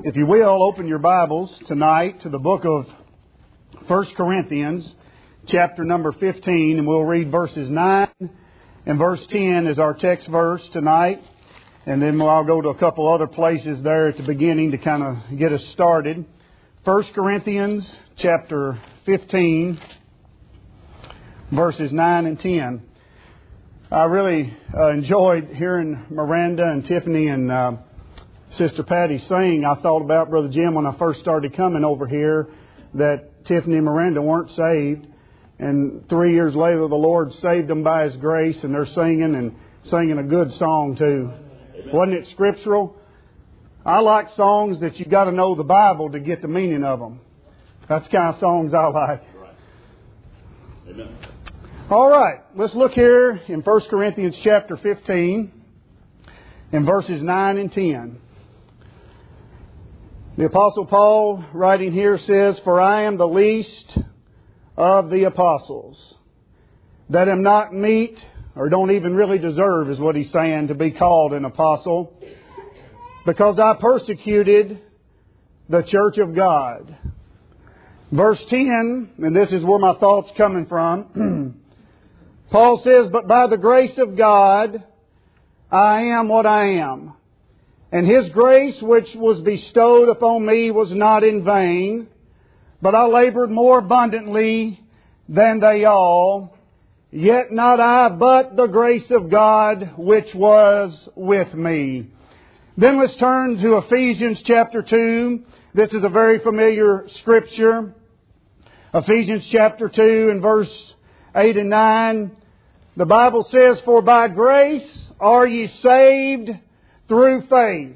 If you will, open your Bibles tonight to the book of 1 Corinthians, chapter number 15, and we'll read verses 9 and verse 10 as our text verse tonight. And then I'll go to a couple other places there at the beginning to kind of get us started. 1 Corinthians, chapter 15, verses 9 and 10. I really enjoyed hearing Miranda and Tiffany and Sister Patty sing. I thought about Brother Jim when I first started coming over here that Tiffany and Miranda weren't saved. And 3 years later, the Lord saved them by His grace, and they're singing a good song too. Wasn't it scriptural? I like songs that you've got to know the Bible to get the meaning of them. That's the kind of songs I like. Amen. All right, let's look here in 1 Corinthians chapter 15 in verses 9 and 10. The Apostle Paul, writing here, says, "For I am the least of the apostles, that am not meet, or don't even really deserve," is what he's saying, "to be called an apostle, because I persecuted the church of God." Verse 10, and this is where my thought's coming from. Paul says, "But by the grace of God, I am what I am. And His grace which was bestowed upon me was not in vain, but I labored more abundantly than they all. Yet not I, but the grace of God which was with me." Then let's turn to Ephesians chapter 2. This is a very familiar scripture. Ephesians chapter 2 and verse 8 and 9. The Bible says, "For by grace are ye saved through faith,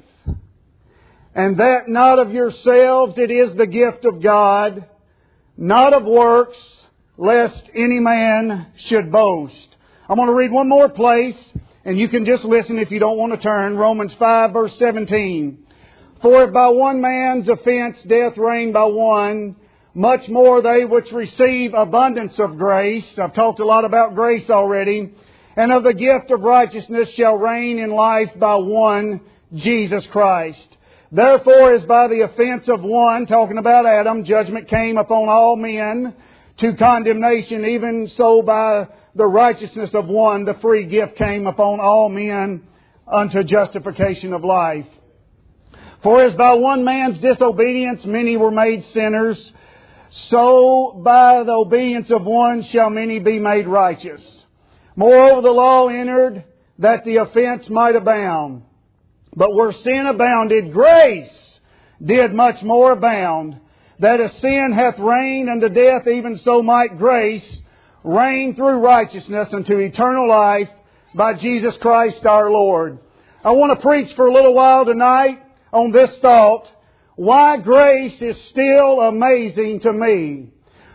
and that not of yourselves, it is the gift of God, not of works, lest any man should boast." I'm going to read one more place, and you can just listen if you don't want to turn. Romans 5 verse 17. "For if by one man's offense death reigned by one, much more they which receive abundance of grace," I've talked a lot about grace already, "and of the gift of righteousness shall reign in life by one, Jesus Christ. Therefore, as by the offense of one," talking about Adam, "judgment came upon all men to condemnation, even so by the righteousness of one, the free gift came upon all men unto justification of life. For as by one man's disobedience many were made sinners, so by the obedience of one shall many be made righteous. Moreover, the law entered that the offense might abound. But where sin abounded, grace did much more abound, that as sin hath reigned unto death, even so might grace reign through righteousness unto eternal life by Jesus Christ our Lord." I want to preach for a little while tonight on this thought: why grace is still amazing to me.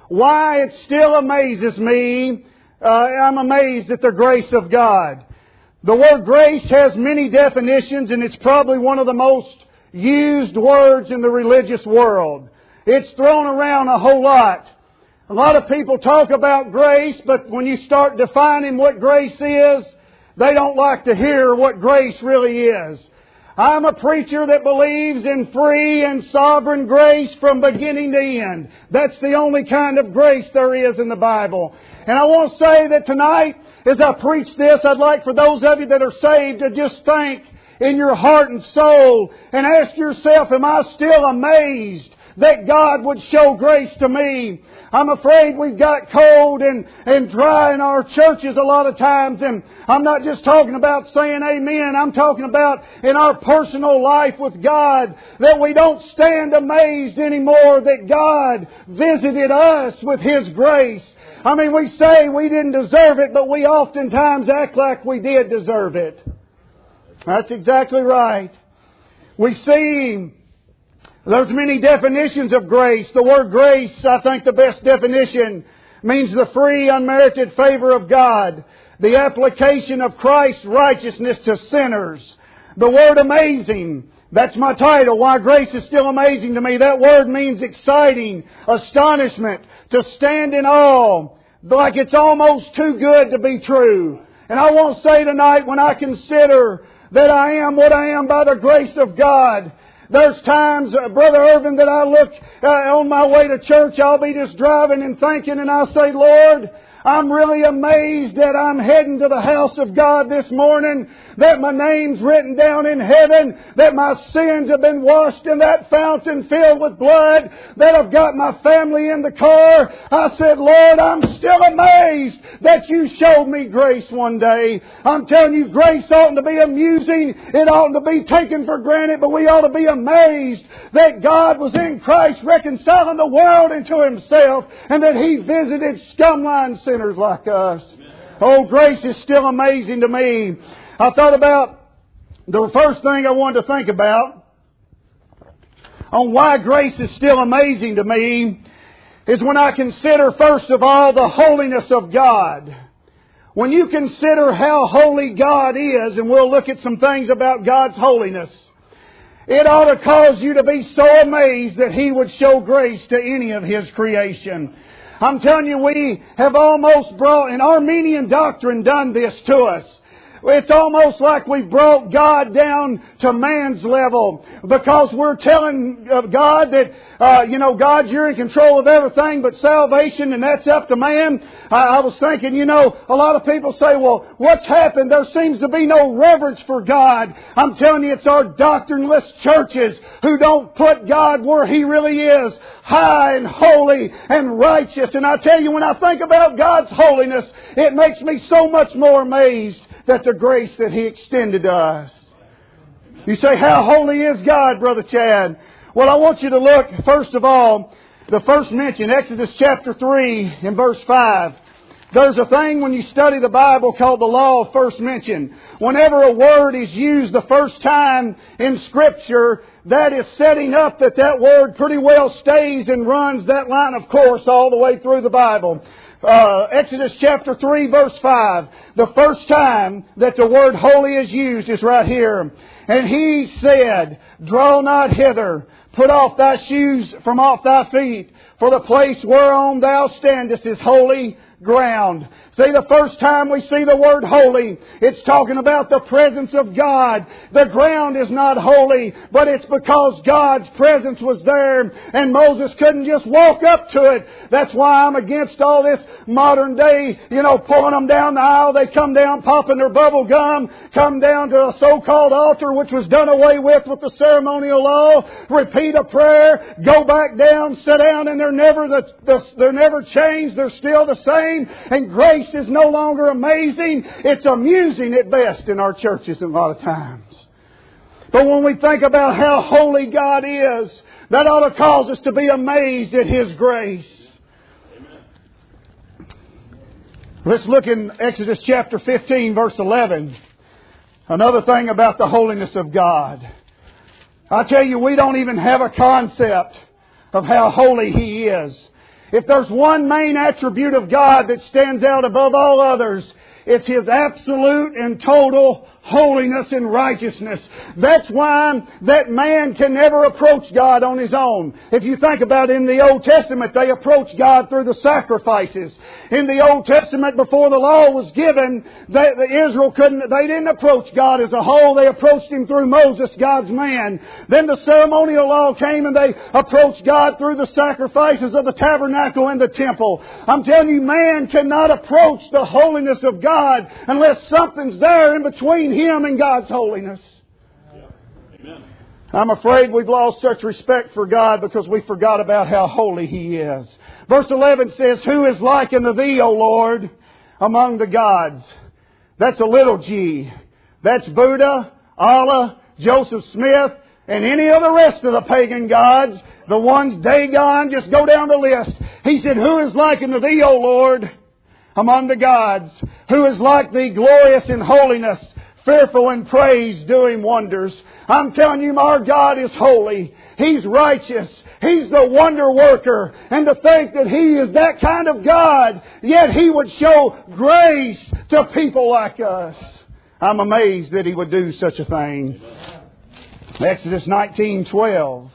Why it still amazes me. I'm amazed at the grace of God. The word grace has many definitions, and it's probably one of the most used words in the religious world. It's thrown around a whole lot. A lot of people talk about grace, but when you start defining what grace is, they don't like to hear what grace really is. I'm a preacher that believes in free and sovereign grace from beginning to end. That's the only kind of grace there is in the Bible. And I want to say that tonight, as I preach this, I'd like for those of you that are saved to just think in your heart and soul and ask yourself, am I still amazed that God would show grace to me? I'm afraid we've got cold and dry in our churches a lot of times. And I'm not just talking about saying amen. I'm talking about in our personal life with God, that we don't stand amazed anymore that God visited us with His grace. I mean, we say we didn't deserve it, but we oftentimes act like we did deserve it. That's exactly right. We see there's many definitions of grace. The word grace, I think the best definition, means the free, unmerited favor of God. The application of Christ's righteousness to sinners. The word amazing, that's my title, why grace is still amazing to me. That word means exciting, astonishment, to stand in awe, like it's almost too good to be true. And I want to say tonight, when I consider that I am what I am by the grace of God, There's times, Brother Irvin, that I look on my way to church, I'll be just driving and thinking, and I'll say, Lord, I'm really amazed that I'm heading to the house of God this morning, that my name's written down in heaven, that my sins have been washed in that fountain filled with blood, that I've got my family in the car. I said, Lord, I'm still amazed that You showed me grace one day. I'm telling you, grace oughtn't to be amusing. It oughtn't to be taken for granted, but we ought to be amazed that God was in Christ reconciling the world into Himself, and that He visited scumline sinners like us. Oh, grace is still amazing to me. I thought about the first thing I wanted to think about on why grace is still amazing to me is when I consider, first of all, the holiness of God. When you consider how holy God is, and we'll look at some things about God's holiness, it ought to cause you to be so amazed that He would show grace to any of His creation. I'm telling you, we have almost brought, and Arminian doctrine done this to us. It's almost like we brought God down to man's level, because we're telling God that, God, You're in control of everything but salvation, and that's up to man. I was thinking, a lot of people say, well, what's happened? There seems to be no reverence for God. I'm telling you, it's our doctrineless churches who don't put God where He really is, high and holy and righteous. And I tell you, when I think about God's holiness, it makes me so much more amazed that the grace that He extended to us. You say, how holy is God, Brother Chad? Well, I want you to look, first of all, the first mention, Exodus chapter 3 and verse 5. There's a thing when you study the Bible called the law of first mention. Whenever a word is used the first time in Scripture, that is setting up that word pretty well stays and runs that line of course all the way through the Bible. Exodus chapter 3 verse 5. The first time that the word holy is used is right here. And He said, draw not hither, put off thy shoes from off thy feet, for the place whereon thou standest is holy ground. See, the first time we see the word holy, it's talking about the presence of God. The ground is not holy, but it's because God's presence was there, and Moses couldn't just walk up to it. That's why I'm against all this modern day, pulling them down the aisle. They come down popping their bubble gum, come down to a so-called altar which was done away with the ceremonial law, repeat a prayer, go back down, sit down, and they're never changed. They're still the same. And grace is no longer amazing. It's amusing at best in our churches a lot of times. But when we think about how holy God is, that ought to cause us to be amazed at His grace. Let's look in Exodus chapter 15 verse 11. Another thing about the holiness of God. I tell you, we don't even have a concept of how holy He is. If there's one main attribute of God that stands out above all others, it's His absolute and total holiness and righteousness. That's why that man can never approach God on his own. If you think about it, in the Old Testament, they approached God through the sacrifices. In the Old Testament, before the law was given, Israel they didn't approach God as a whole. They approached Him through Moses, God's man. Then the ceremonial law came and they approached God through the sacrifices of the tabernacle and the temple. I'm telling you, man cannot approach the holiness of God unless something's there in between him and God's holiness. Amen. I'm afraid we've lost such respect for God because we forgot about how holy He is. Verse 11 says, who is like unto Thee, O Lord, among the gods? That's a little g. That's Buddha, Allah, Joseph Smith, and any of the rest of the pagan gods. The ones Dagon, just go down the list. He said, who is like unto Thee, O Lord, among the gods? Who is like Thee, glorious in holiness, fearful in praise, doing wonders? I'm telling you, our God is holy. He's righteous. He's the wonder worker. And to think that He is that kind of God, yet He would show grace to people like us. I'm amazed that He would do such a thing. Exodus 19:12.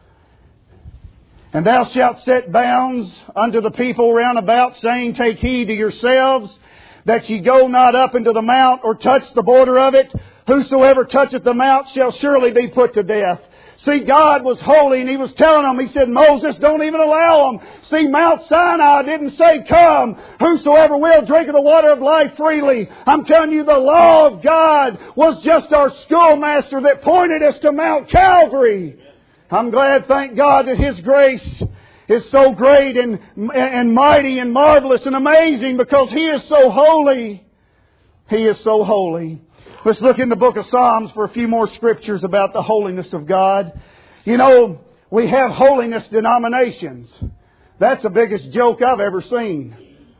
And thou shalt set bounds unto the people round about, saying, take heed to yourselves, that ye go not up into the mount, or touch the border of it. Whosoever toucheth the mount shall surely be put to death. See, God was holy and He was telling them, He said, Moses, don't even allow them. See, Mount Sinai didn't say, come, whosoever will drink of the water of life freely. I'm telling you, the law of God was just our schoolmaster that pointed us to Mount Calvary. I'm glad, thank God, that His grace is so great and mighty and marvelous and amazing because He is so holy. He is so holy. Let's look in the book of Psalms for a few more scriptures about the holiness of God. You know, we have holiness denominations. That's the biggest joke I've ever seen.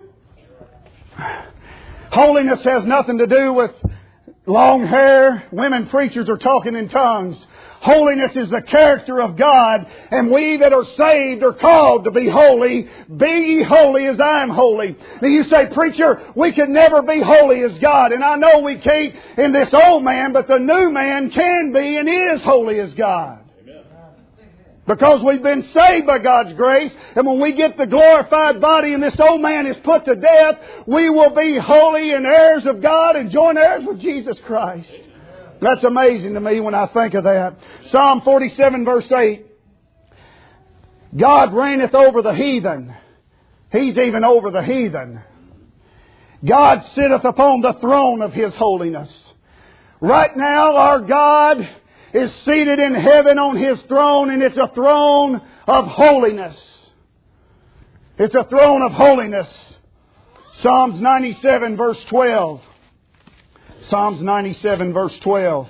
Holiness has nothing to do with long hair. Women preachers are talking in tongues. Holiness is the character of God, and we that are saved are called to be holy. Be ye holy as I am holy. Now you say, preacher, we can never be holy as God. And I know we can't in this old man, but the new man can be and is holy as God. Because we've been saved by God's grace, and when we get the glorified body and this old man is put to death, we will be holy and heirs of God and joint heirs with Jesus Christ. That's amazing to me when I think of that. Psalm 47 verse 8. God reigneth over the heathen. He's even over the heathen. God sitteth upon the throne of His holiness. Right now our God is seated in heaven on His throne, and it's a throne of holiness. It's a throne of holiness. Psalms 97 verse 12. Psalms 97 verse 12.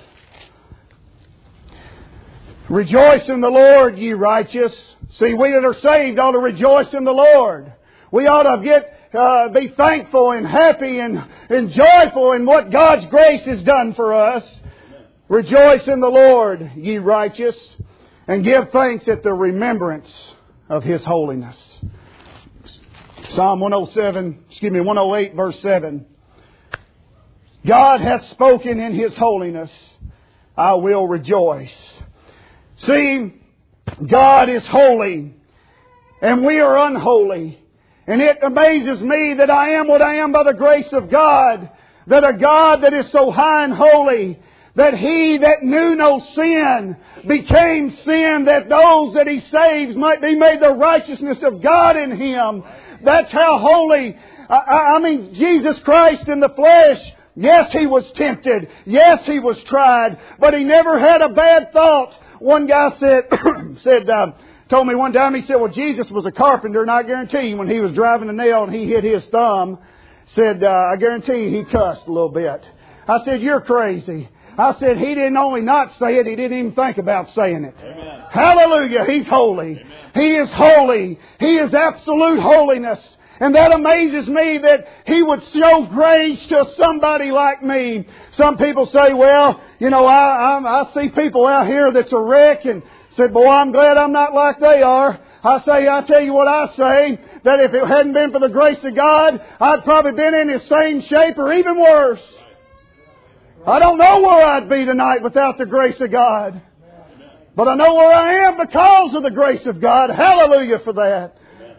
Rejoice in the Lord, ye righteous. See, we that are saved ought to rejoice in the Lord. We ought to be thankful and happy and joyful in what God's grace has done for us. Rejoice in the Lord, ye righteous, and give thanks at the remembrance of His holiness. Psalm 108 verse 7. God hath spoken in His holiness. I will rejoice. See, God is holy, and we are unholy. And it amazes me that I am what I am by the grace of God. That a God that is so high and holy, that He that knew no sin became sin, that those that He saves might be made the righteousness of God in Him. That's how holy. I mean, Jesus Christ in the flesh. Yes, He was tempted. Yes, He was tried. But He never had a bad thought. One guy told me one time, he said, well, Jesus was a carpenter, and I guarantee you when He was driving a nail and He hit His thumb, said, I guarantee you He cussed a little bit. I said, you're crazy. I said, He didn't only not say it, He didn't even think about saying it. Amen. Hallelujah. He's holy. Amen. He is holy. He is absolute holiness. And that amazes me that He would show grace to somebody like me. Some people say, well, you know, I see people out here that's a wreck, and said, boy, I'm glad I'm not like they are. I tell you what I say, that if it hadn't been for the grace of God, I'd probably been in the same shape or even worse. I don't know where I'd be tonight without the grace of God. But I know where I am because of the grace of God. Hallelujah for that.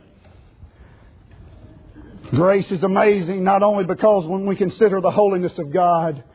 Grace is amazing, not only because when we consider the holiness of God,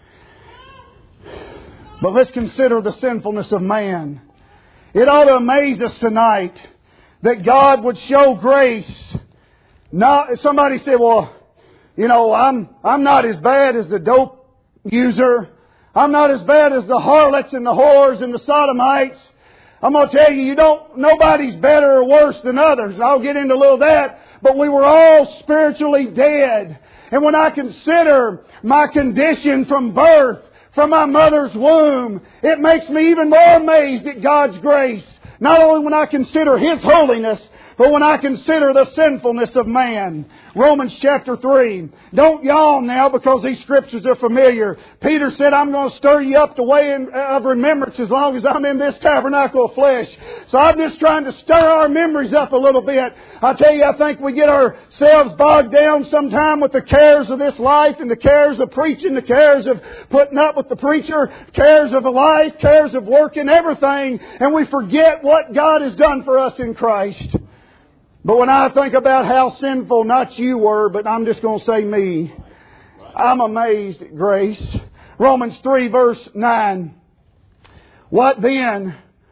but let's consider the sinfulness of man. It ought to amaze us tonight that God would show grace. Now, somebody said, well, you know, I'm not as bad as the dope user. I'm not as bad as the harlots and the whores and the sodomites. I'm going to tell you, nobody's better or worse than others. And I'll get into a little of that. But we were all spiritually dead. And when I consider my condition from birth, from my mother's womb, it makes me even more amazed at God's grace. Not only when I consider His holiness, but when I consider the sinfulness of man. Romans chapter 3. Don't yawn now because these scriptures are familiar. Peter said, I'm going to stir you up the way of remembrance as long as I'm in this tabernacle of flesh. So I'm just trying to stir our memories up a little bit. I tell you, I think we get ourselves bogged down sometime with the cares of this life and the cares of preaching, the cares of putting up with the preacher, cares of life, cares of work and everything. And we forget what God has done for us in Christ. But when I think about how sinful not you were, but I'm just going to say me, I'm amazed at grace. Romans 3 verse 9. What then?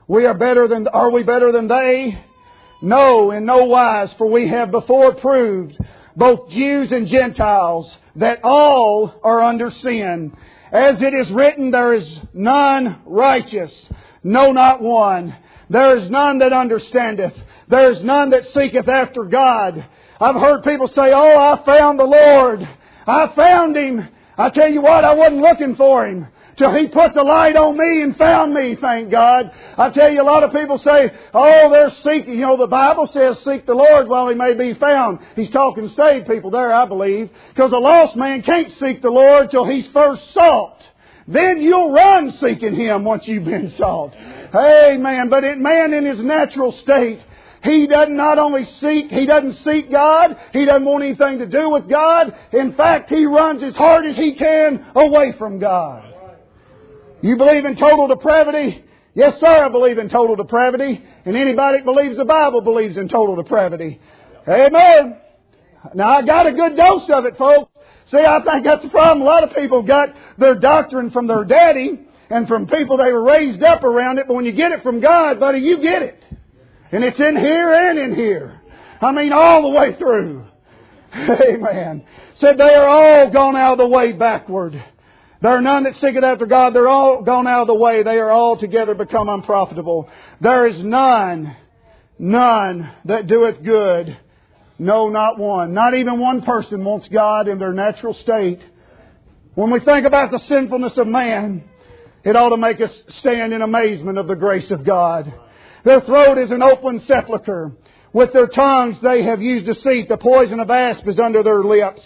Are we better than they? No, in no wise, for we have before proved, both Jews and Gentiles, that all are under sin. As it is written, there is none righteous, no, not one. There is none that understandeth. There is none that seeketh after God. I've heard people say, oh, I found the Lord. I found Him. I tell you what, I wasn't looking for Him till He put the light on me and found me, thank God. I tell you, a lot of people say, oh, they're seeking. You know, the Bible says, seek the Lord while He may be found. He's talking saved people there, I believe. Because a lost man can't seek the Lord till he's first sought. Then you'll run seeking Him once you've been sought. Amen. But man in his natural state, he doesn't seek God. He doesn't want anything to do with God. In fact, he runs as hard as he can away from God. You believe in total depravity? Yes, sir, I believe in total depravity. And anybody that believes the Bible believes in total depravity. Amen. Now, I got a good dose of it, folks. See, I think that's the problem. A lot of people got their doctrine from their daddy and from people they were raised up around it. But when you get it from God, buddy, you get it. And it's in here and in here. I mean, all the way through. Amen. Said they are all gone out of the way backward. There are none that seeketh after God. They're all gone out of the way. They are all together become unprofitable. There is none that doeth good. No, not one. Not even one person wants God in their natural state. When we think about the sinfulness of man, it ought to make us stand in amazement of the grace of God. Their throat is an open sepulchre. With their tongues they have used deceit. The poison of asp is under their lips,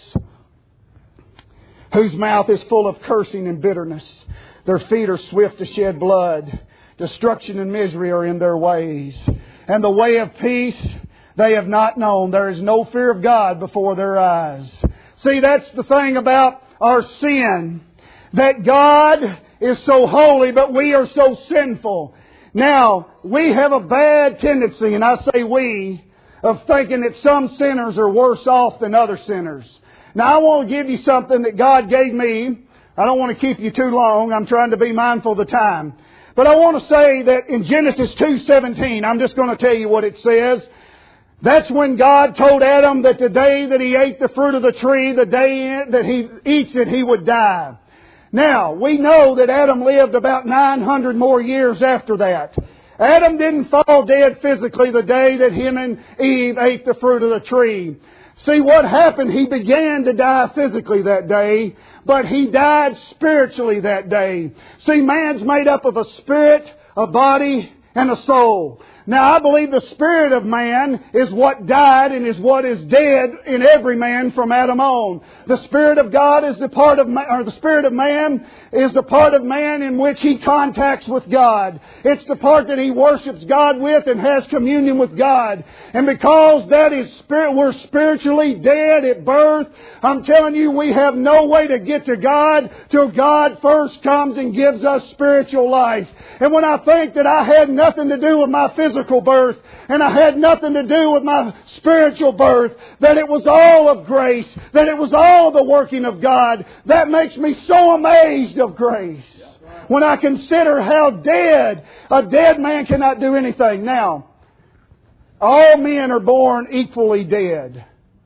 whose mouth is full of cursing and bitterness. Their feet are swift to shed blood. Destruction and misery are in their ways. And the way of peace they have not known. There is no fear of God before their eyes. See, that's the thing about our sin. That God is so holy, but we are so sinful. Now, we have a bad tendency, and I say we, of thinking that some sinners are worse off than other sinners. Now, I want to give you something that God gave me. I don't want to keep you too long. I'm trying to be mindful of the time. But I want to say that in Genesis 2:17, I'm just going to tell you what it says. That's when God told Adam that the day that he ate the fruit of the tree, the day that he eats it, he would die. Now, we know that Adam lived about 900 more years after that. Adam didn't fall dead physically the day that him and Eve ate the fruit of the tree. See, what happened? He began to die physically that day, but he died spiritually that day. See, man's made up of a spirit, a body, and a soul. Now, I believe the spirit of man is what died and is what is dead in every man from Adam on. The Spirit of God is the part of man, or the Spirit of man is the part of man in which he contacts with God. It's the part that he worships God with and has communion with God. And because that is spirit, we're spiritually dead at birth. I'm telling you, we have no way to get to God till God first comes and gives us spiritual life. And when I think that I had nothing to do with my physical birth, and I had nothing to do with my spiritual birth, that it was all of grace, that it was all the working of God, that makes me so amazed of grace. When I consider how a dead man cannot do anything. Now, all men are born equally dead.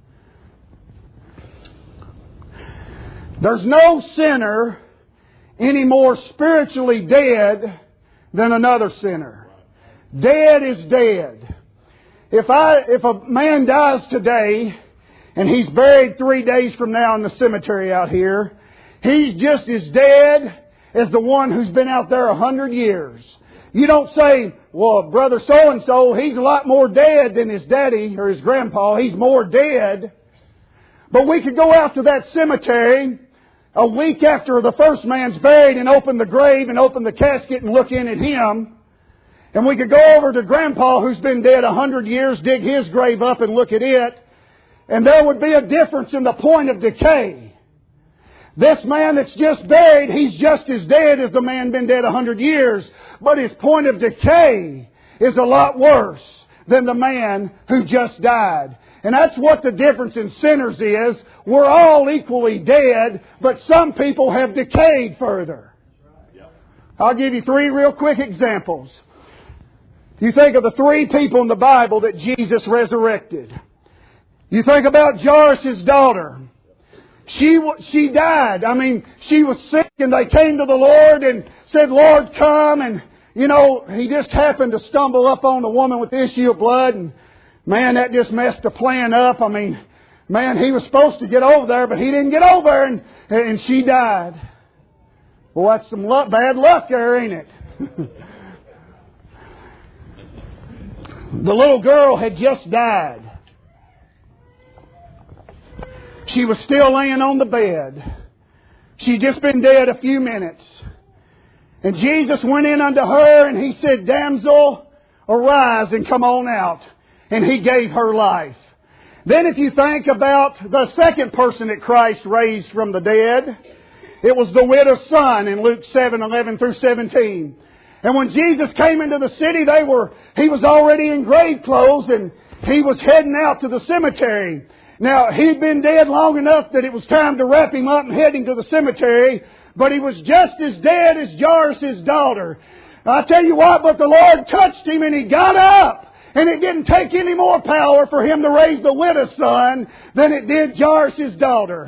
There's no sinner any more spiritually dead than another sinner. Dead is dead. If a man dies today and he's buried 3 days from now in the cemetery out here, he's just as dead as the one who's been out there 100 years. You don't say, well, brother so-and-so, he's a lot more dead than his daddy or his grandpa. He's more dead. But we could go out to that cemetery a week after the first man's buried and open the grave and open the casket and look in at him. And we could go over to Grandpa, who's been dead 100 years, dig his grave up and look at it. And there would be a difference in the point of decay. This man that's just buried, he's just as dead as the man been dead 100 years. But his point of decay is a lot worse than the man who just died. And that's what the difference in sinners is. We're all equally dead, but some people have decayed further. I'll give you 3 real quick examples. You think of the 3 people in the Bible that Jesus resurrected. You think about Jairus' daughter. She died. I mean, she was sick and they came to the Lord and said, Lord, come. And, he just happened to stumble up on the woman with the issue of blood. And, man, that just messed the plan up. I mean, man, he was supposed to get over there, but he didn't get over and she died. Well, that's some bad luck there, ain't it? The little girl had just died. She was still laying on the bed. She'd just been dead a few minutes. And Jesus went in unto her and He said, Damsel, arise and come on out. And He gave her life. Then if you think about the second person that Christ raised from the dead, it was the widow's son in Luke 7:11 through 17. And when Jesus came into the city, He was already in grave clothes and He was heading out to the cemetery. Now, he'd been dead long enough that it was time to wrap Him up and head Him to the cemetery, but he was just as dead as Jairus' daughter. I tell you what, but the Lord touched him and he got up. And it didn't take any more power for Him to raise the widow's son than it did Jairus' daughter.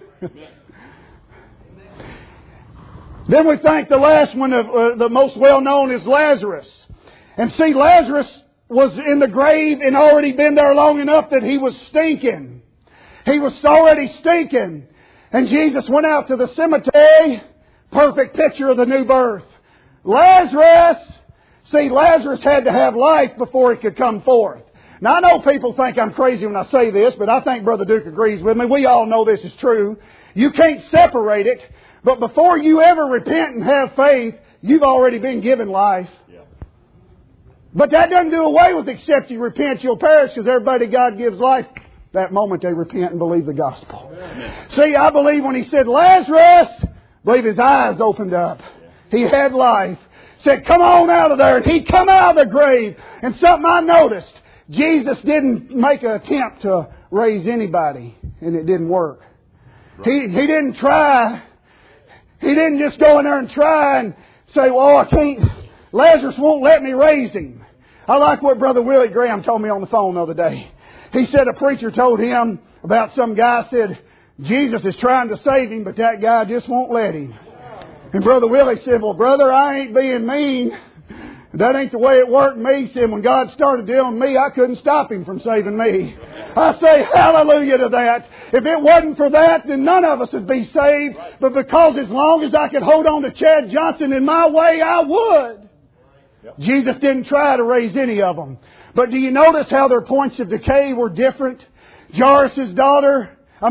Then we think the last one, the most well-known, is Lazarus. And see, Lazarus was in the grave and already been there long enough that he was stinking. He was already stinking. And Jesus went out to the cemetery. Perfect picture of the new birth. Lazarus! See, Lazarus had to have life before he could come forth. Now, I know people think I'm crazy when I say this, but I think Brother Duke agrees with me. We all know this is true. You can't separate it. But before you ever repent and have faith, you've already been given life. Yeah. But that doesn't do away with except you repent, you'll perish, because everybody God gives life, that moment they repent and believe the gospel. Amen. See, I believe when He said, Lazarus, I believe his eyes opened up. He had life. Said, come on out of there. And he come out of the grave. And something I noticed, Jesus didn't make an attempt to raise anybody. And it didn't work. He didn't try. He didn't just go in there and try and say, well, I can't. Lazarus won't let me raise him. I like what Brother Willie Graham told me on the phone the other day. He said a preacher told him about some guy said, Jesus is trying to save him, but that guy just won't let him. And Brother Willie said, well, brother, I ain't being mean. That ain't the way it worked me. He said, when God started dealing with me, I couldn't stop Him from saving me. I say hallelujah to that. If it wasn't for that, then none of us would be saved. But because as long as I could hold on to Chad Johnson in my way, I would. Jesus didn't try to raise any of them. But do you notice how their points of decay were different? Jairus' daughter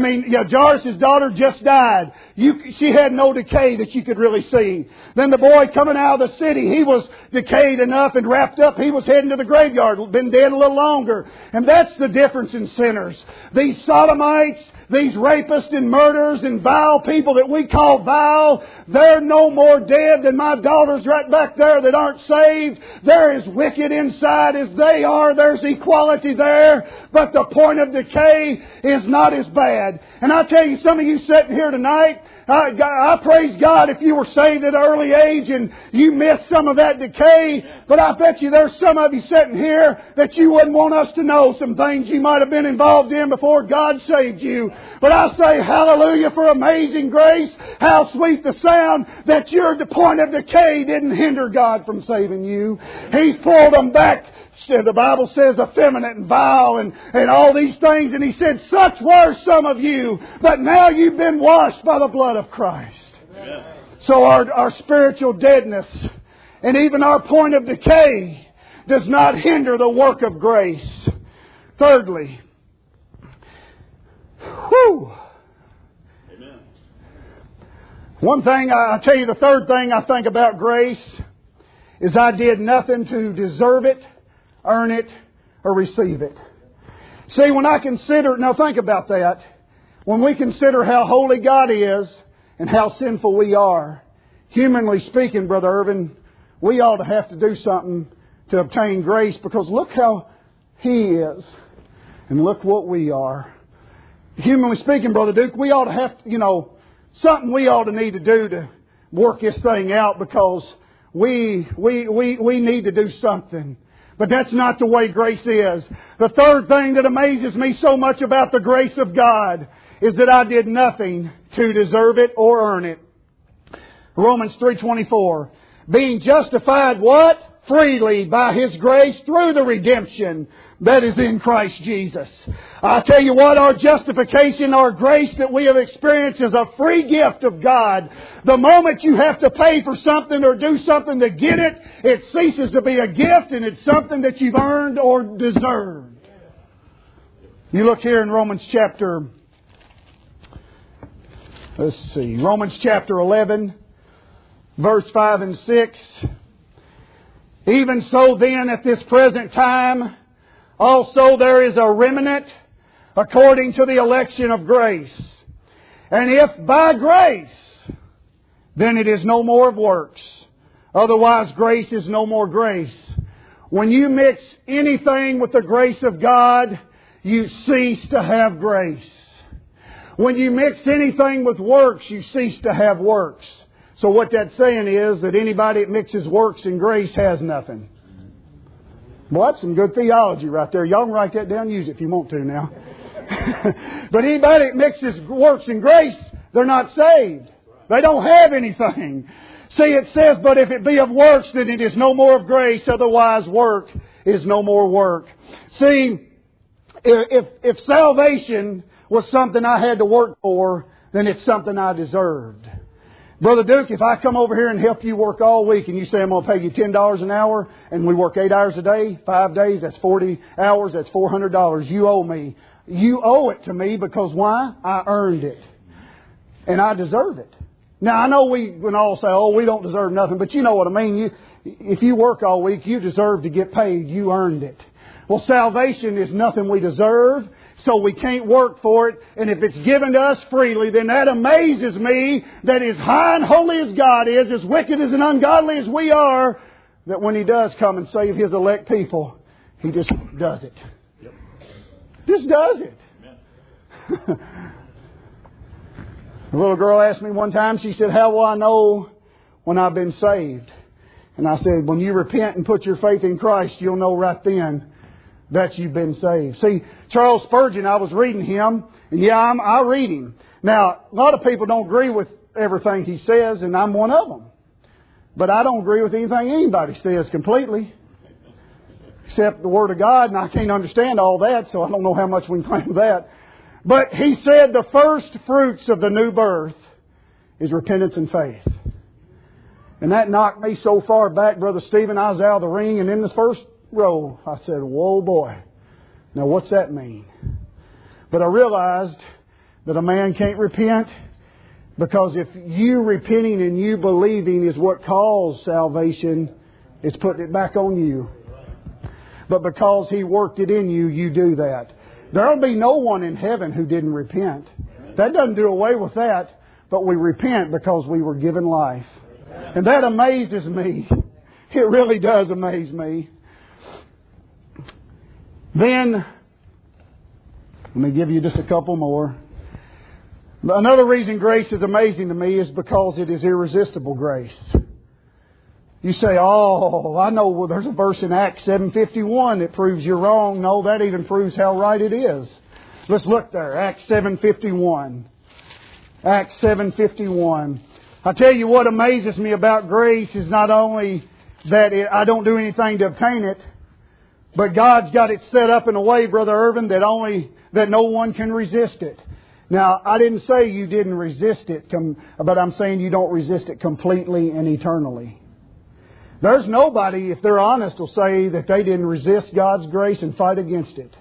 just died. She had no decay that you could really see. Then the boy coming out of the city, he was decayed enough and wrapped up. He was heading to the graveyard, been dead a little longer. And that's the difference in sinners. These sodomites, these rapists and murderers and vile people that we call vile, they're no more dead than my daughters right back there that aren't saved. They're as wicked inside as they are. There's equality there. But the point of decay is not as bad. And I tell you, some of you sitting here tonight, I praise God if you were saved at an early age and you missed some of that decay. But I bet you there's some of you sitting here that you wouldn't want us to know some things you might have been involved in before God saved you. But I say hallelujah for amazing grace. How sweet the sound that your point of decay didn't hinder God from saving you. He's pulled them back. The Bible says effeminate and vile and all these things. And He said, such were some of you, but now you've been washed by the blood of Christ. Amen. So our spiritual deadness and even our point of decay does not hinder the work of grace. Thirdly, Amen. One thing, I'll tell you the third thing I think about grace is I did nothing to deserve it, earn it, or receive it. See, when I consider, now think about that. When we consider how holy God is and how sinful we are, humanly speaking, Brother Irvin, we ought to have to do something to obtain grace, because look how He is and look what we are. Humanly speaking, Brother Duke, we ought to have, something we ought to need to do to work this thing out, because we need to do something. But that's not the way grace is. The third thing that amazes me so much about the grace of God is that I did nothing to deserve it or earn it. Romans 3:24. Being justified what? Freely by His grace through the redemption that is in Christ Jesus. I tell you what, our justification, our grace that we have experienced is a free gift of God. The moment you have to pay for something or do something to get it, it ceases to be a gift and it's something that you've earned or deserved. You look here in Romans chapter 11, verse 5 and 6. Even so then at this present time, also there is a remnant according to the election of grace. And if by grace, then it is no more of works. Otherwise grace is no more grace. When you mix anything with the grace of God, you cease to have grace. When you mix anything with works, you cease to have works. So what that's saying is that anybody that mixes works and grace has nothing. Well, that's some good theology right there. Y'all can write that down and use it if you want to now. But anybody that mixes works and grace, they're not saved. They don't have anything. See, it says, but if it be of works, then it is no more of grace. Otherwise, work is no more work. See, if salvation was something I had to work for, then it's something I deserved. Brother Duke, if I come over here and help you work all week and you say I'm going to pay you $10 an hour and we work 8 hours a day, 5 days, that's 40 hours, that's $400. You owe me. You owe it to me because why? I earned it. And I deserve it. Now, I know we can all say, oh, we don't deserve nothing, but you know what I mean. If you work all week, you deserve to get paid. You earned it. Well, salvation is nothing we deserve, so we can't work for it. And if it's given to us freely, then that amazes me that as high and holy as God is, as wicked as and ungodly as we are, that when He does come and save His elect people, He just does it. Yep. Just does it. A little girl asked me one time, she said, how will I know when I've been saved? And I said, when you repent and put your faith in Christ, you'll know right then that you've been saved. See, Charles Spurgeon, I was reading him, and I read him. Now, a lot of people don't agree with everything he says, and I'm one of them. But I don't agree with anything anybody says completely, except the Word of God, and I can't understand all that, so I don't know how much we can claim that. But he said the first fruits of the new birth is repentance and faith. And that knocked me so far back, Brother Stephen, I was out of the ring, and in the first row, I said, whoa boy, now what's that mean? But I realized that a man can't repent, because if you repenting and you believing is what caused salvation, it's putting it back on you. But because He worked it in you, you do that. There'll be no one in heaven who didn't repent. That doesn't do away with that, but we repent because we were given life. And that amazes me. It really does amaze me. Then, let me give you just a couple more. Another reason grace is amazing to me is because it is irresistible grace. You say, oh, I know there's a verse in Acts 7:51 that proves you're wrong. No, that even proves how right it is. Let's look there. Acts 7:51. Acts 7:51. I tell you what amazes me about grace is not only that I don't do anything to obtain it, but God's got it set up in a way, Brother Irvin, that no one can resist it. Now, I didn't say you didn't resist it, but I'm saying you don't resist it completely and eternally. There's nobody, if they're honest, will say that they didn't resist God's grace and fight against it.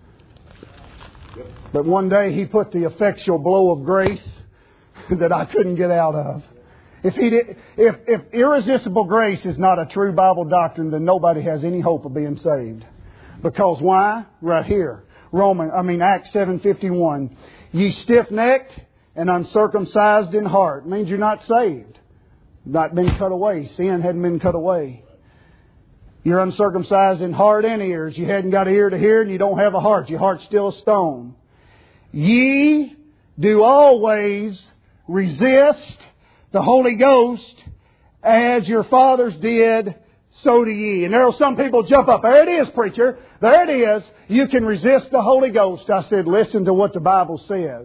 But one day He put the effectual blow of grace that I couldn't get out of. If irresistible grace is not a true Bible doctrine, then nobody has any hope of being saved. Because why? Right here. Acts 7:51. Ye stiff-necked and uncircumcised in heart. Means you're not saved. Not been cut away. Sin hadn't been cut away. You're uncircumcised in heart and ears. You hadn't got an ear to hear and you don't have a heart. Your heart's still a stone. Ye do always resist the Holy Ghost as your fathers did so do ye. And there are some people jump up. There it is, preacher. There it is. You can resist the Holy Ghost. I said, listen to what the Bible says.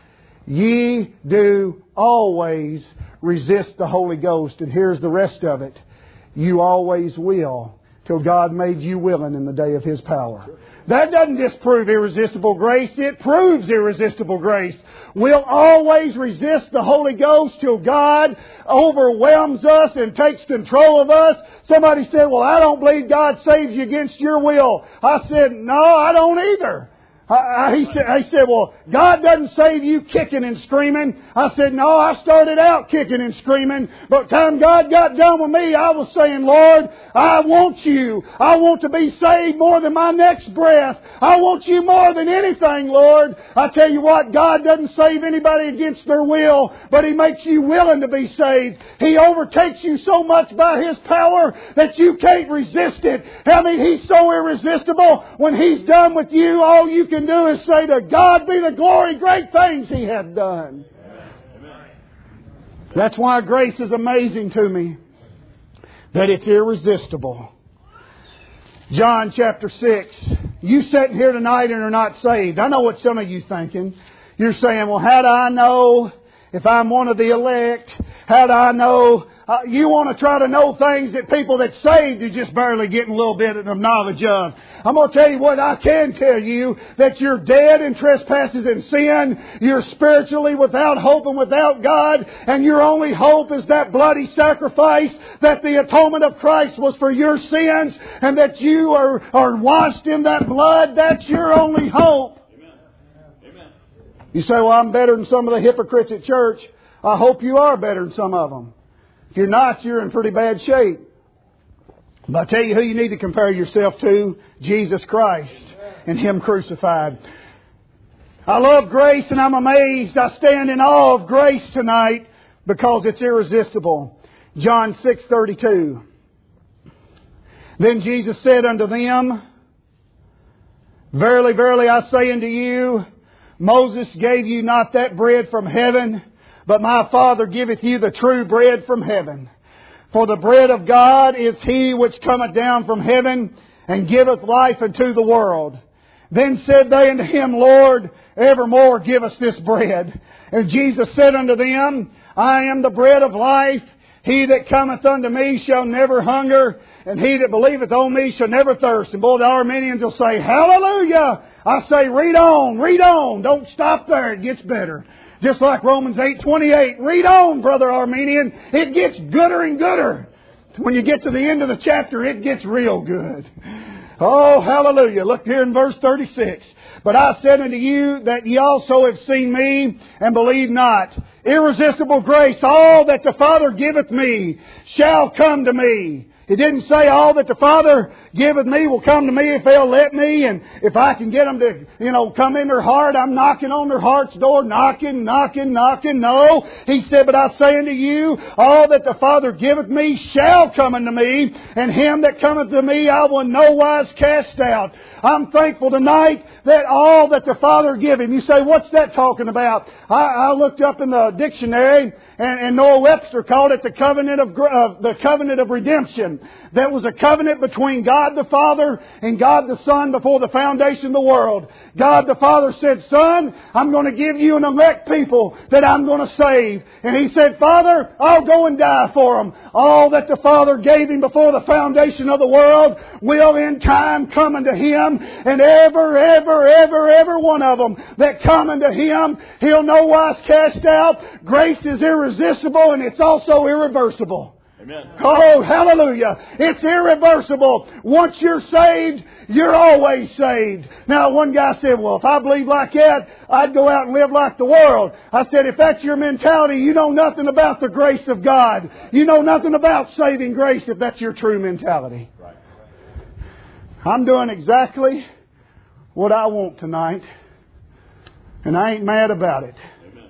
Ye do always resist the Holy Ghost. And here's the rest of it. You always will, till God made you willing in the day of His power. That doesn't disprove irresistible grace. It proves irresistible grace. We'll always resist the Holy Ghost till God overwhelms us and takes control of us. Somebody said, well, I don't believe God saves you against your will. I said, no, I don't either. He said, well, God doesn't save you kicking and screaming. I said, no, I started out kicking and screaming. But the time God got done with me, I was saying, Lord, I want you. I want to be saved more than my next breath. I want you more than anything, Lord. I tell you what, God doesn't save anybody against their will, but He makes you willing to be saved. He overtakes you so much by His power that you can't resist it. I mean, He's so irresistible. When He's done with you, all you can do is say, to God be the glory, great things He hath done. Amen. That's why grace is amazing to me, that it's irresistible. John chapter 6. You sitting here tonight and are not saved. I know what some of you thinking. You're saying, well, how do I know if I'm one of the elect? How do I know? You want to try to know things that people that saved are just barely getting a little bit of knowledge of. I'm going to tell you what I can tell you, that you're dead in trespasses and sin. You're spiritually without hope and without God. And your only hope is that bloody sacrifice, that the atonement of Christ was for your sins, and that you are washed in that blood. That's your only hope. Amen. You say, well, I'm better than some of the hypocrites at church. I hope you are better than some of them. If you're not, you're in pretty bad shape. But I tell you who you need to compare yourself to, Jesus Christ and Him crucified. I love grace and I'm amazed. I stand in awe of grace tonight because it's irresistible. John 6:32. Then Jesus said unto them, Verily, verily, I say unto you, Moses gave you not that bread from heaven, but my Father giveth you the true bread from heaven. For the bread of God is He which cometh down from heaven, and giveth life unto the world. Then said they unto Him, Lord, evermore give us this bread. And Jesus said unto them, I am the bread of life. He that cometh unto me shall never hunger, and he that believeth on me shall never thirst. And boy, the Arminians will say, Hallelujah! I say, read on, read on. Don't stop there. It gets better. Just like Romans 8:28. Read on, Brother Arminian. It gets gooder and gooder. When you get to the end of the chapter, it gets real good. Oh, hallelujah. Look here in verse 36. But I said unto you that ye also have seen me, and believe not. Irresistible grace, all that the Father giveth me shall come to me. It didn't say all that the Father giveth me will come to me if they'll let me. And if I can get them to, come in their heart, I'm knocking on their heart's door, knocking. No. He said, but I say unto you, all that the Father giveth me shall come unto me. And him that cometh to me I will in no wise cast out. I'm thankful tonight that all that the Father giveth him. You say, what's that talking about? I looked up in the dictionary, and Noah Webster called it the covenant of redemption. That was a covenant between God the Father and God the Son before the foundation of the world. God the Father said, Son, I'm going to give you an elect people that I'm going to save. And He said, Father, I'll go and die for them. All that the Father gave Him before the foundation of the world will in time come unto Him. And every one of them that come unto Him, He'll no wise cast out. Grace is irresistible, and it's also irreversible. Amen. Oh, hallelujah. It's irreversible. Once you're saved, you're always saved. Now, one guy said, well, if I believe like that, I'd go out and live like the world. I said, if that's your mentality, you know nothing about the grace of God. You know nothing about saving grace if that's your true mentality. Right. I'm doing exactly what I want tonight, and I ain't mad about it.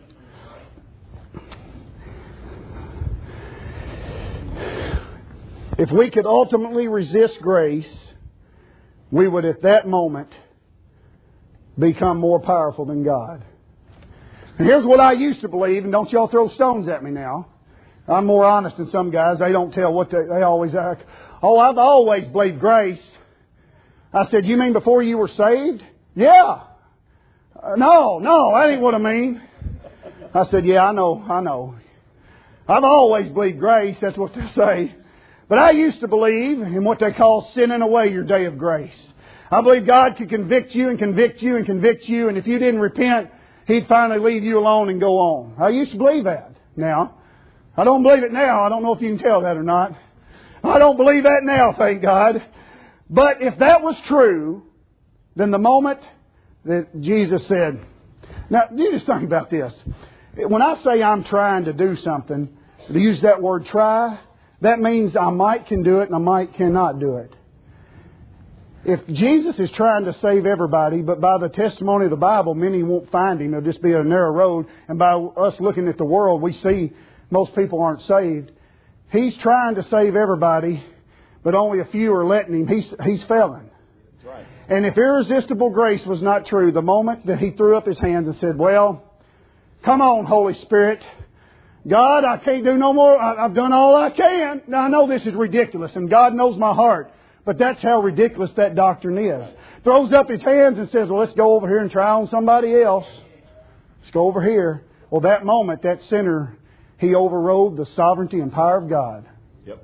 If we could ultimately resist grace, we would at that moment become more powerful than God. And here's what I used to believe, and don't y'all throw stones at me now. I'm more honest than some guys. They don't tell what they always act. Oh, I've always believed grace. I said, you mean before you were saved? Yeah. No, that ain't what I mean. I said, yeah, I know. I've always believed grace. That's what they say. But I used to believe in what they call sinning away your day of grace. I believe God could convict you and convict you and convict you, and if you didn't repent, He'd finally leave you alone and go on. I used to believe that. Now, I don't believe it now. I don't know if you can tell that or not. I don't believe that now, thank God. But if that was true, then the moment that Jesus said... Now, you just think about this. When I say I'm trying to do something, to use that word try, that means I might can do it and I might cannot do it. If Jesus is trying to save everybody, but by the testimony of the Bible, many won't find Him. It'll just be a narrow road. And by us looking at the world, we see most people aren't saved. He's trying to save everybody, but only a few are letting Him. He's failing. That's right. And if irresistible grace was not true, the moment that He threw up His hands and said, well, come on, Holy Spirit. God, I can't do no more. I've done all I can. Now, I know this is ridiculous, and God knows my heart. But that's how ridiculous that doctrine is. Throws up His hands and says, well, let's go over here and try on somebody else. Let's go over here. Well, that moment, that sinner, he overrode the sovereignty and power of God. Yep.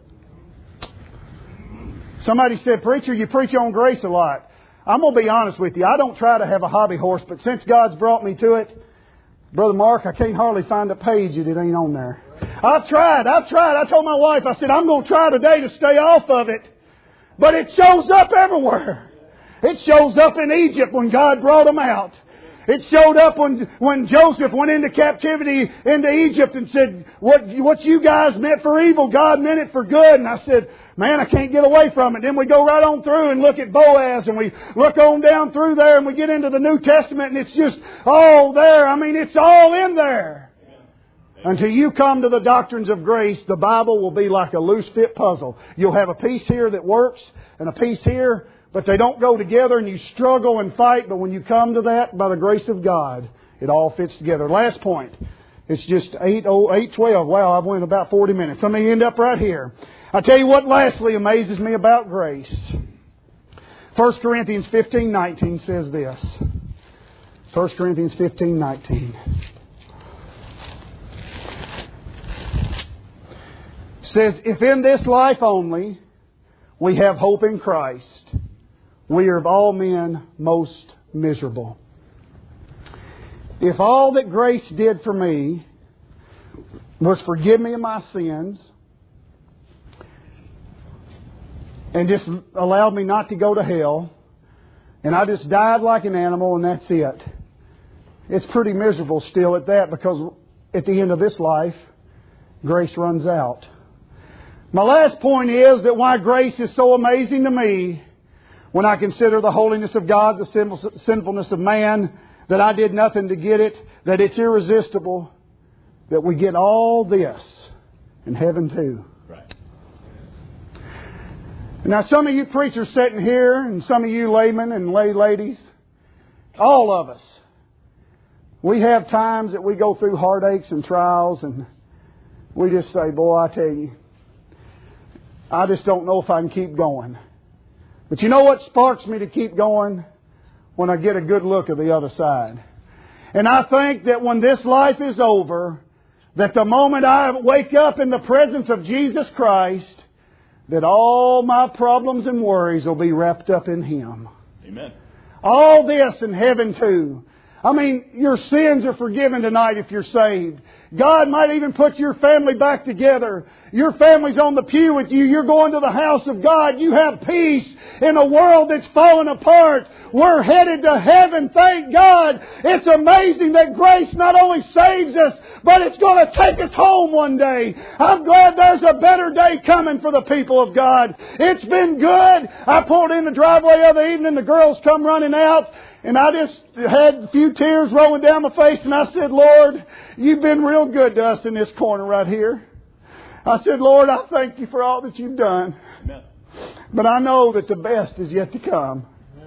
Somebody said, preacher, you preach on grace a lot. I'm going to be honest with you. I don't try to have a hobby horse, but since God's brought me to it, Brother Mark, I can't hardly find a page that it ain't on there. I've tried. I told my wife, I said, I'm going to try today to stay off of it. But it shows up everywhere. It shows up in Egypt when God brought them out. It showed up when Joseph went into captivity into Egypt and said, what you guys meant for evil, God meant it for good. And I said, man, I can't get away from it. Then we go right on through and look at Boaz, and we look on down through there, and we get into the New Testament, and it's just all there. I mean, it's all in there. Until you come to the doctrines of grace, the Bible will be like a loose fit puzzle. You'll have a piece here that works and a piece here, but they don't go together, and you struggle and fight. But when you come to that, by the grace of God, it all fits together. Last point. It's just 8:12. Wow, I've went about 40 minutes. Let me end up right here. I tell you what lastly amazes me about grace. 1 Corinthians 15:19 says this. 1 Corinthians 15:19. Says, if in this life only we have hope in Christ, we are of all men most miserable. If all that grace did for me was forgive me of my sins and just allowed me not to go to hell, and I just died like an animal and that's it, it's pretty miserable still at that, because at the end of this life, grace runs out. My last point is that why grace is so amazing to me when I consider the holiness of God, the sinfulness of man, that I did nothing to get it, that it's irresistible, that we get all this in heaven too. Right. Now some of you preachers sitting here, and some of you laymen and lay ladies, all of us, we have times that we go through heartaches and trials, and we just say, boy, I tell you, I just don't know if I can keep going. But you know what sparks me to keep going? When I get a good look at the other side. And I think that when this life is over, that the moment I wake up in the presence of Jesus Christ, that all my problems and worries will be wrapped up in Him. Amen. All this in heaven too. I mean, your sins are forgiven tonight if you're saved. God might even put your family back together. Your family's on the pew with you. You're going to the house of God. You have peace in a world that's fallen apart. We're headed to heaven. Thank God. It's amazing that grace not only saves us, but it's going to take us home one day. I'm glad there's a better day coming for the people of God. It's been good. I pulled in the driveway the other evening. The girls come running out. And I just had a few tears rolling down my face, and I said, Lord, You've been real good to us in this corner right here. I said, Lord, I thank You for all that You've done. Amen. But I know that the best is yet to come.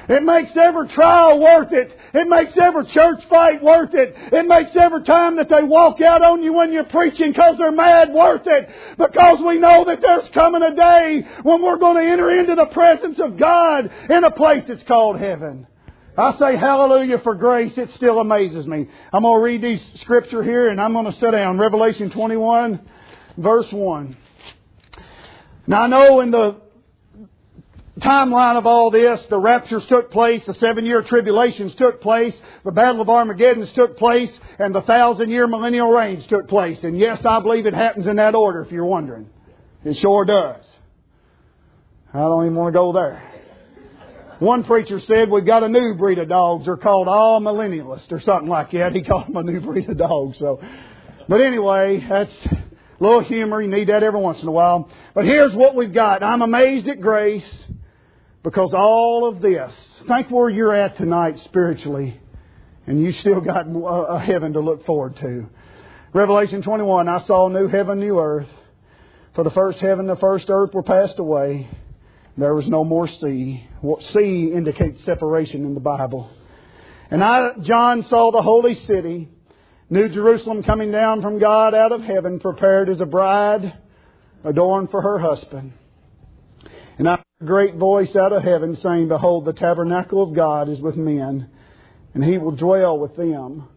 It makes every trial worth it. It makes every church fight worth it. It makes every time that they walk out on you when you're preaching because they're mad worth it. Because we know that there's coming a day when we're going to enter into the presence of God in a place that's called heaven. I say hallelujah for grace. It still amazes me. I'm going to read these scripture here and I'm going to sit down. Revelation 21, verse 1. Now I know in the timeline of all this, the raptures took place, the 7-year tribulations took place, the battle of Armageddon took place, and the 1,000-year millennial reigns took place. And yes, I believe it happens in that order, if you're wondering. It sure does. I don't even want to go there. One preacher said we've got a new breed of dogs. They're called all millennialists or something like that. He called them a new breed of dogs. But anyway, that's a little humor. You need that every once in a while. But here's what we've got. I'm amazed at grace. Because all of this, think where you're at tonight spiritually, and you still got a heaven to look forward to. Revelation 21, I saw a new heaven, new earth. For the first heaven and the first earth were passed away. There was no more sea. Sea indicates separation in the Bible. And I, John, saw the holy city, New Jerusalem, coming down from God out of heaven, prepared as a bride, adorned for her husband. And I heard a great voice out of heaven saying, Behold, the tabernacle of God is with men, and He will dwell with them.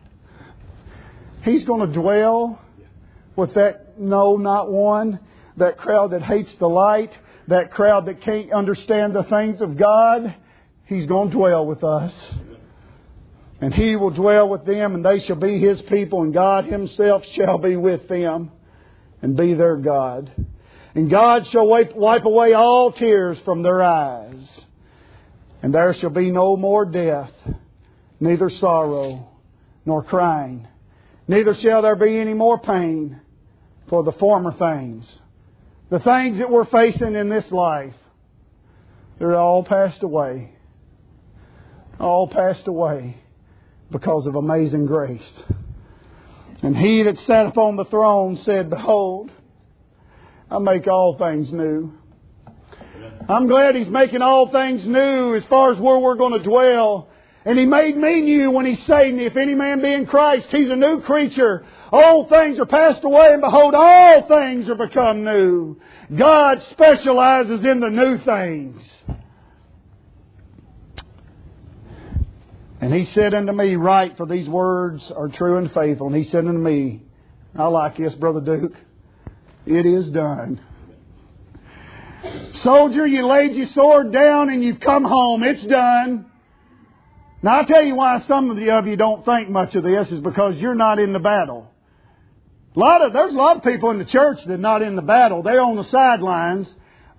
He's going to dwell with that, no, not one, that crowd that hates the light, that crowd that can't understand the things of God. He's going to dwell with us. And He will dwell with them, and they shall be His people, and God Himself shall be with them and be their God. And God shall wipe away all tears from their eyes. And there shall be no more death, neither sorrow, nor crying. Neither shall there be any more pain, for the former things, the things that we're facing in this life, they're all passed away. All passed away because of amazing grace. And He that sat upon the throne said, Behold, I make all things new. I'm glad He's making all things new as far as where we're going to dwell. And He made me new when He saved me. If any man be in Christ, he's a new creature. All things are passed away, and behold, all things are become new. God specializes in the new things. And He said unto me, Write, for these words are true and faithful. And He said unto me, I like this, Brother Duke. It is done. Soldier, you laid your sword down and you've come home. It's done. Now I'll tell you why some of you don't think much of this is because you're not in the battle. There's a lot of people in the church that are not in the battle. They're on the sidelines.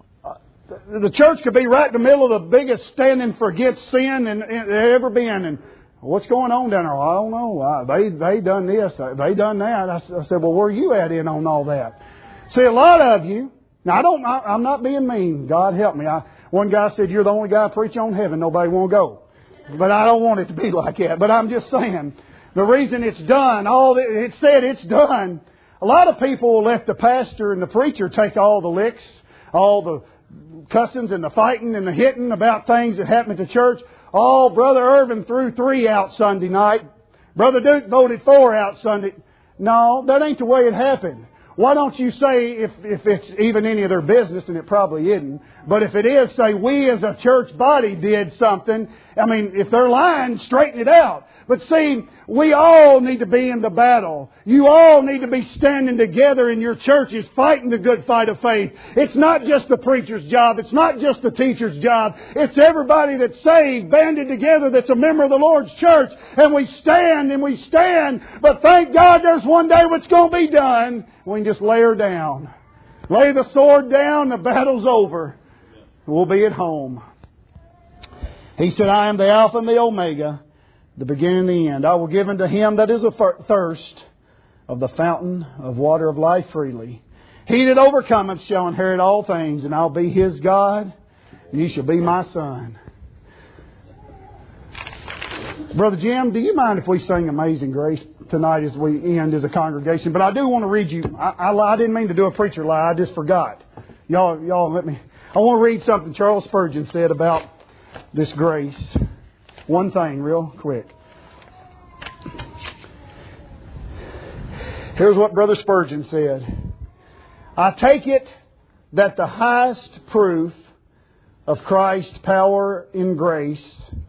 The church could be right in the middle of the biggest standing for against sin and ever been. And what's going on down there? I don't know. They done this. They done that. I said, well, where are you at in on all that? See, a lot of you, now I'm not being mean. God help me. One guy said, you're the only guy preaching on heaven. Nobody won't go. But I don't want it to be like that. But I'm just saying, the reason it's done, it said it's done. A lot of people will let the pastor and the preacher take all the licks, all the cussings and the fighting and the hitting about things that happen at the church. Oh, Brother Irvin threw 3 out Sunday night. Brother Duke voted 4 out Sunday. No, that ain't the way it happened. Why don't you say, if it's even any of their business, and it probably isn't, but if it is, say we as a church body did something. I mean, if they're lying, straighten it out. But see, we all need to be in the battle. You all need to be standing together in your churches fighting the good fight of faith. It's not just the preacher's job. It's not just the teacher's job. It's everybody that's saved, banded together, that's a member of the Lord's church. And we stand and we stand. But thank God there's one day what's going to be done. We can just lay her down. Lay the sword down, the battle's over. We'll be at home. He said, I am the Alpha and the Omega, the beginning and the end. I will give unto him that is athirst of the fountain of water of life freely. He that overcometh shall inherit all things, and I'll be his God, and you shall be my son. Brother Jim, do you mind if we sing Amazing Grace tonight as we end as a congregation? But I do want to read you. I didn't mean to do a preacher lie. I just forgot. Y'all let me. I want to read something Charles Spurgeon said about this grace. One thing, real quick. Here's what Brother Spurgeon said. I take it that the highest proof of Christ's power in grace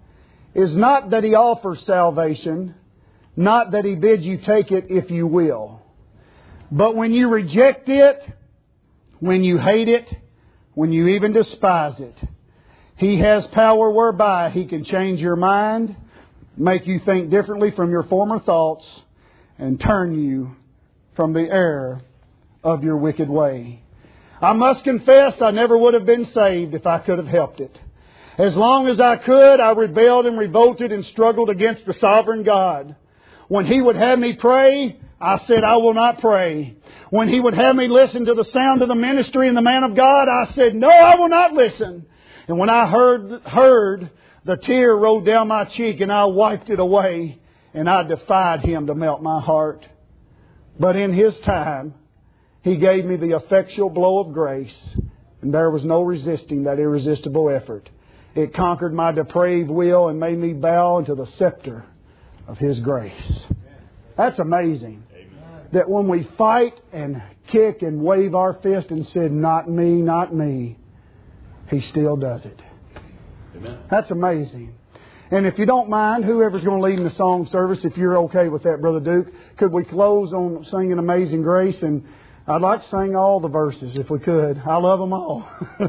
is not that He offers salvation, not that He bids you take it if you will, but when you reject it, when you hate it, when you even despise it, He has power whereby He can change your mind, make you think differently from your former thoughts, and turn you from the error of your wicked way. I must confess I never would have been saved if I could have helped it. As long as I could, I rebelled and revolted and struggled against the sovereign God. When He would have me pray, I said, I will not pray. When He would have me listen to the sound of the ministry and the man of God, I said, no, I will not listen. And when I heard, the tear rolled down my cheek and I wiped it away, and I defied Him to melt my heart. But in His time, He gave me the effectual blow of grace, and there was no resisting that irresistible effort. It conquered my depraved will and made me bow into the scepter of His grace. That's amazing. That when we fight and kick and wave our fist and said, not me, not me, He still does it. Amen. That's amazing. And if you don't mind, whoever's going to lead in the song service, if you're okay with that, Brother Duke, could we close on singing Amazing Grace? And I'd like to sing all the verses if we could. I love them all.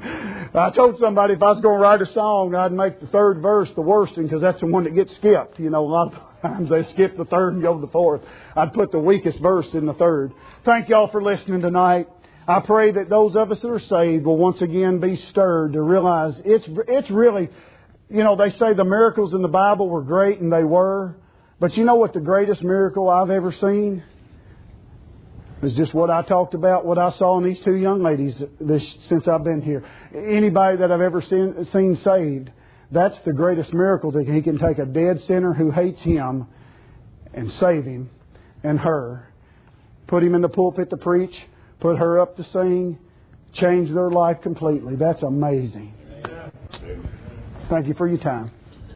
I told somebody if I was going to write a song, I'd make the third verse the worst one because that's the one that gets skipped. You know, a lot of times they skip the third and go to the fourth. I'd put the weakest verse in the third. Thank y'all for listening tonight. I pray that those of us that are saved will once again be stirred to realize it's really, you know, they say the miracles in the Bible were great, and they were. But you know what the greatest miracle I've ever seen? It's just what I talked about, what I saw in these two young ladies since I've been here. Anybody that I've ever seen saved, that's the greatest miracle, that He can take a dead sinner who hates Him and save him and her. Put him in the pulpit to preach, put her up to sing, change their life completely. That's amazing. Thank you for your time.